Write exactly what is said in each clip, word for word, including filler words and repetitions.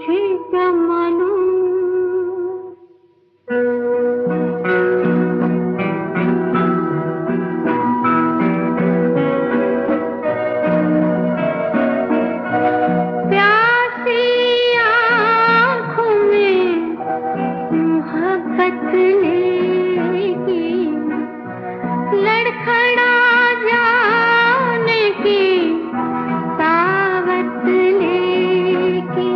मुझे क्या मालूम। प्यासी आँखों में मोहब्बत लेगी, लड़खड़ा जाने की दावत लेगी।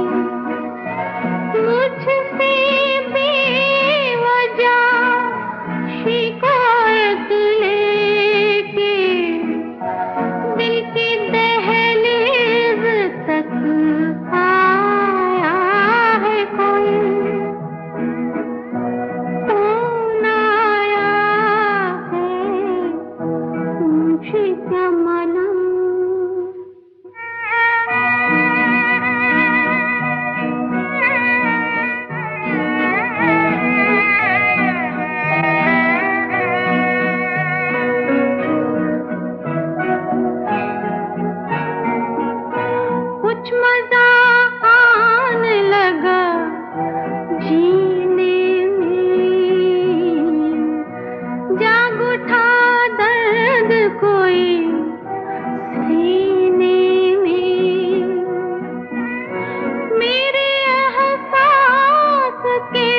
मुझसे बेवजह शिकायत लेके दिल की दहलीज तक आया है कोई। कौन आया है मुझे क्या मालूम। कुछ मजा आने लगा जीने में, जाग उठा दर्द कोई सीने में। मेरे एहसास के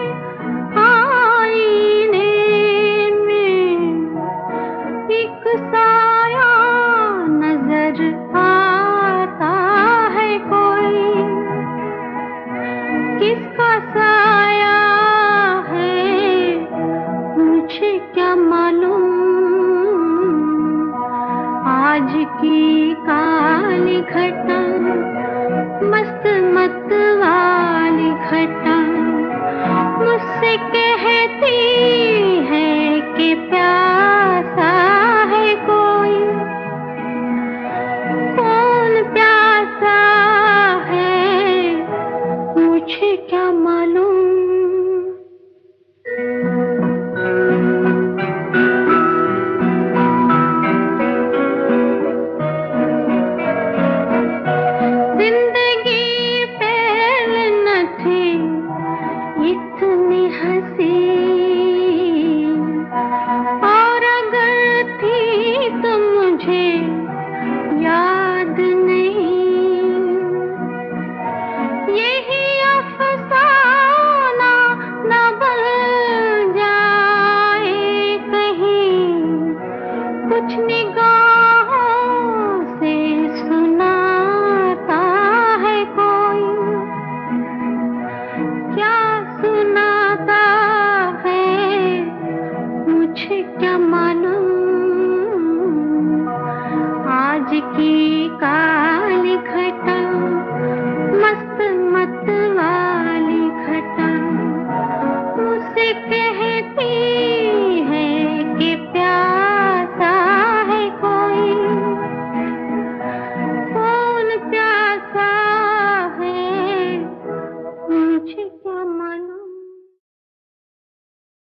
आईने में एक साया नजर आता है कोई। किसका साया है मुझे क्या मालूम। आज की काली घटा, मस्त मत वाली घटा मुझसे कहती है कि प्यासा है कोई। कौन प्यासा है मुझे क्या मालूम। जिंदगी पहले न थी इतनी हंसी, और अगर थी तो मुझे याद नहीं। यही अफसाना न बन जाए कहीं, कुछ निगाहों से सुनाता है कोई। क्या सुनाता है मुझे क्या मालूम। आज की